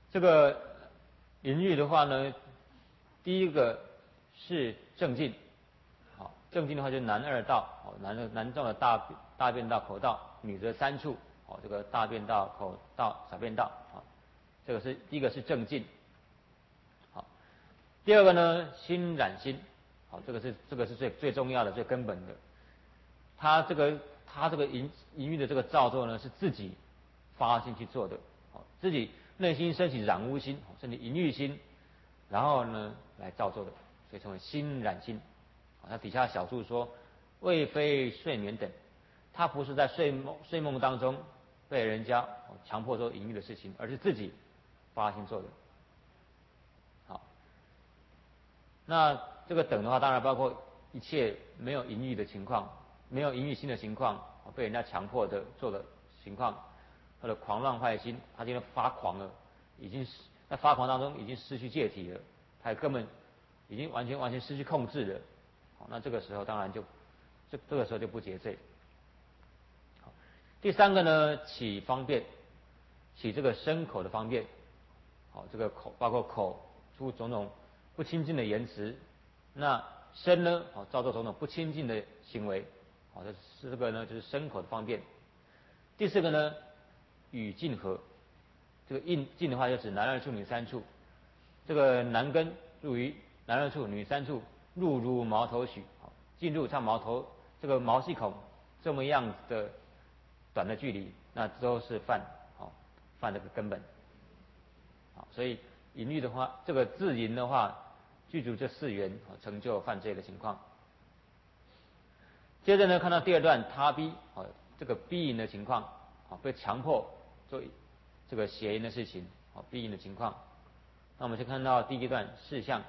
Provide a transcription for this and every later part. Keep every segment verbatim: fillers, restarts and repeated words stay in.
这个淫欲的话呢，第一个是正境，好，正境的话就是男二道，好，男的男众的大大便道、口道，女则三处，好，这个大便道、口道、小便道，好，这个是第一个是正境，好，第二个呢，心染心，好，这个是这个是最最重要的、最根本的，他这个他这个淫淫欲的这个造作呢，是自己发心去做的，好，自己内心升起染污心，升起淫欲心，然后呢来造作的，所以称为心染心。好，他底下小注说，未非睡眠等，他不是在睡梦睡梦当中被人家强迫做淫欲的事情，而是自己发心做的。好，那这个等的话，当然包括一切没有淫欲的情况，没有淫欲心的情况，被人家强迫的做的情况。他的狂乱坏心，他今天发狂了，已经在发狂当中已经失去戒体了，他根本已经完全完全失去控制了。好，那这个时候当然就这这个时候就不结罪。好，第三个呢，起方便，起这个身口的方便。好，这个口包括口出种种不清净的言辞，那身呢，好造作种种不清净的行为。好，这是这个呢就是身口的方便。第四个呢，与境合，这个应境的话就指男二处女三处，这个男根入于男二处女三处，入如毛头许，进入像毛头这个毛细孔这么样的短的距离，那都是犯好犯这个根本。好，所以淫欲的话，这个自淫的话，具足这四缘，成就犯罪的情况。接着呢，看到第二段他逼，好，这个逼淫的情况，好，被强迫做这个邪淫的事情，好，逼淫的情况。那我们先看到第一段事项，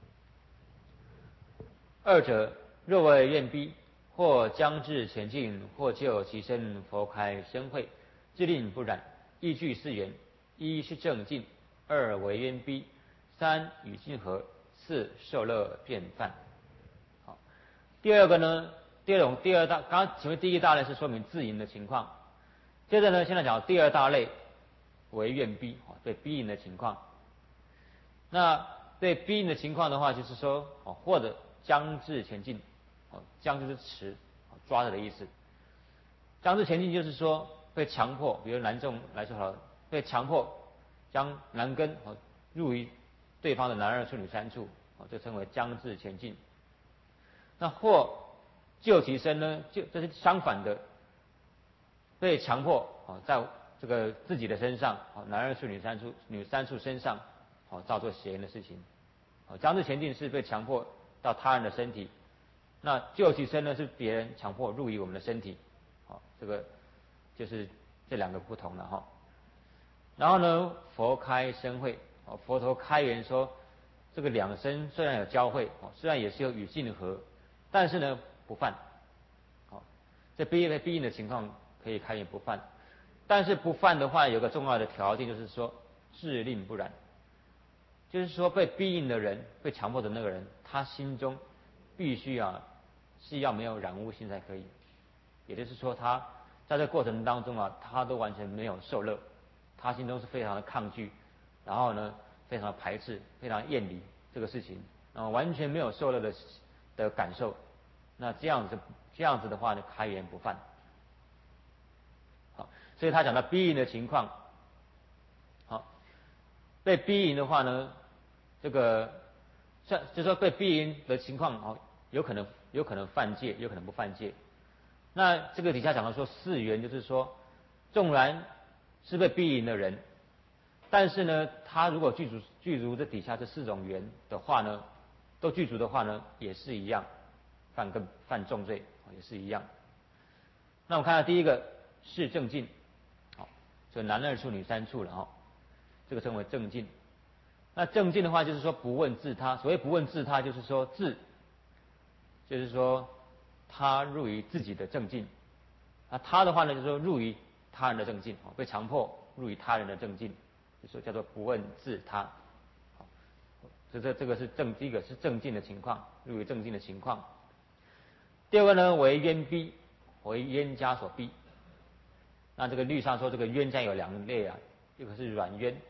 二者若为愿逼，或将至前进，或就其身佛开生慧，自令不染，依据四缘：一是正境，二为愿逼，三与境合，四受乐便犯。好，第二个呢？第二种第二大，刚刚前面第一大类是说明自淫的情况，接着呢，现在讲第二大类为愿逼，对逼淫的情况。那对逼淫的情况的话，就是说，或者将至前进，将就是持，抓着的意思。将至前进就是说被强迫，比如男众来说好了，被强迫将男根入于对方的男二处女三处，这称为将至前进。那或就其身呢，就这是相反的，被强迫在这个自己的身上，男二处女三处女三处身上，造作邪淫的事情。将至前进是被强迫到他人的身体，那就其身呢是别人强迫入于我们的身体。好，这个就是这两个不同了哈。然后呢，佛开生慧，佛陀开言说，这个两身虽然有交汇，虽然也是有与境合，但是呢不犯。好，这逼淫逼淫的情况可以开言不犯，但是不犯的话，有个重要的条件，就是说自令不染，就是说被逼淫的人，被强迫的那个人，他心中必须啊是要没有染污心才可以。也就是说，他在这个过程当中啊，他都完全没有受乐，他心中是非常的抗拒，然后呢，非常的排斥，非常厌离这个事情，然后完全没有受乐的的感受。那这样子这样子的话呢，开言不犯。好，所以他讲到逼淫的情况，好，被逼淫的话呢，这个像就说被逼淫的情况，哦，有可能有可能犯戒，有可能不犯戒。那这个底下讲到说四缘，就是说，纵然是被逼淫的人，但是呢，他如果具足具足这底下这四种缘的话呢，都具足的话呢，也是一样，犯更犯重罪，也是一样。那我们看到第一个是正境，好，所以男二处女三处了哈，这个称为正境。那正境的话，就是说不问自他，所谓不问自他，就是说自，就是说他入于自己的正境，那他的话呢，就是说入于他人的正境，被强迫入于他人的正境，就说叫做不问自他。好，这这这个是正，第一个是正境的情况，入于正境的情况。第二个呢，为冤逼，为冤家所逼。那这个律上说，这个冤家有两类啊，一个是软冤，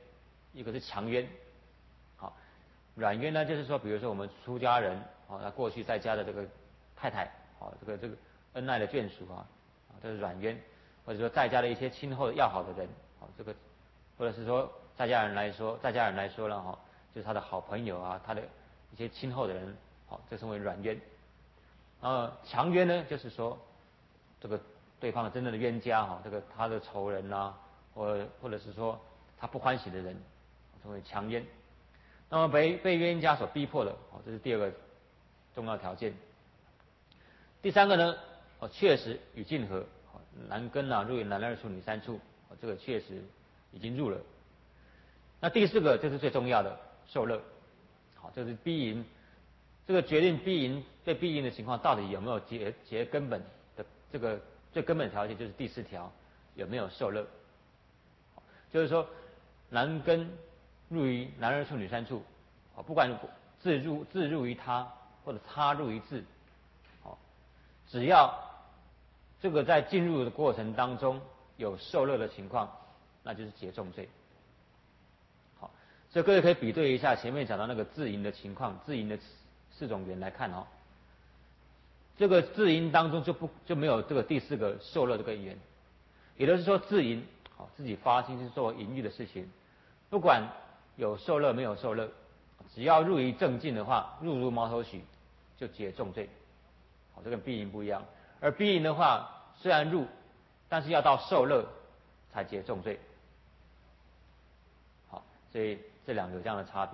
一个是强冤，好，软冤呢就是说，比如说我们出家人，哦，那过去在家的这个太太，哦，这个这个恩爱的眷属啊，啊，这是软冤，或者说在家的一些亲厚要好的人，哦，这个，或者是说在家人来说，在家人来说了哈，就是他的好朋友啊，他的一些亲厚的人，好，这称为软冤。然后强冤呢，就是说这个对方的真正的冤家哈，这个他的仇人呐，或或者是说他不欢喜的人，称为强冤。那么被被冤家所逼迫的，哦，这是第二个重要条件。第三个呢，哦，确实与竞合，男根啊入于男二处女三处，哦，这个确实已经入了。那第四个就是最重要的受乐，好，这是逼淫，这个决定逼淫被逼淫的情况到底有没有结结根本的这个最根本的条件就是第四条有没有受乐，就是说男根入于男二处女三处，啊，不管自入自入于他或者他入于自，好，只要这个在进入的过程当中有受乐的情况，那就是结重罪。好，所以各位可以比对一下前面讲到那个自淫的情况，自淫的四种缘来看哦。这个自淫当中就不就没有这个第四个受乐这个缘，也就是说自淫，好，自己发心是做淫欲的事情，不管有受乐没有受乐，只要入于正境的话，入如毛头许就结重罪。好，这跟逼淫不一样。而逼淫的话，虽然入，但是要到受乐才结重罪。好，所以这两个有这样的差别。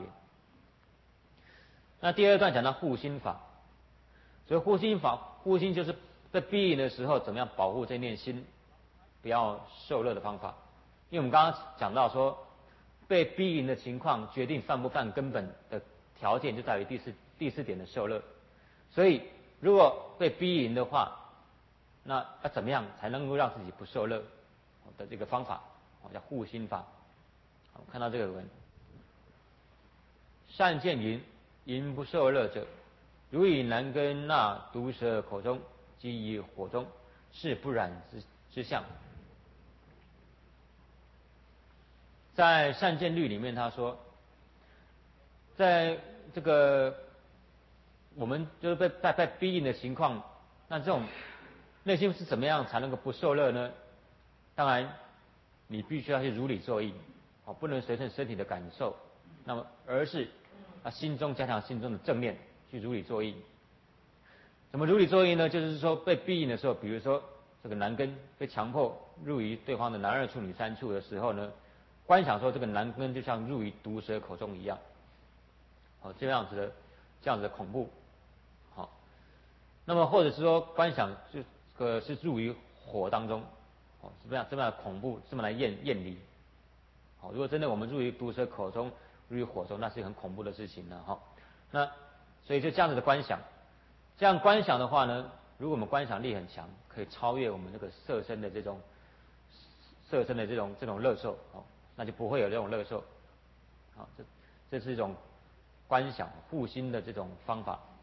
那第二段讲到护心法，所以护心法，护心就是在逼淫的时候怎么样保护这念心，不要受乐的方法。因为我们刚刚讲到说，被逼淫的情况决定犯不犯根本的条件就在于第四第四点的受乐。所以如果被逼淫的话，那要怎么样才能够让自己不受乐的这个方法，叫护心法。好，看到这个文，善见淫，淫不受乐者，如以男根纳毒蛇口中，即以火中，是不染之之相。在善见律里面，他说，在这个我们就是被被被逼淫的情况，那这种内心是怎么样才能够不受乐呢？当然，你必须要去如理作意，哦，不能随顺身体的感受，那么而是啊心中加强心中的正念，去如理作意。怎么如理作意呢？就是说被逼淫的时候，比如说这个男根被强迫入于对方的男二处女三处的时候呢，观想说这个男根就像入于毒蛇口中一样，好，这样子的这样子的恐怖，好，那么或者是说观想就这个是入于火当中，哦，这么样这么样恐怖，这么来厌厌离，好，如果真的我们入于毒蛇口中，入于火中，那是很恐怖的事情了哈。那所以就这样子的观想，这样观想的话呢，如果我们观想力很强，可以超越我们这个色身的这种色身的这种这种乐受，哦，那就不会有这种乐受，好，这这是一种观想护心的这种方法。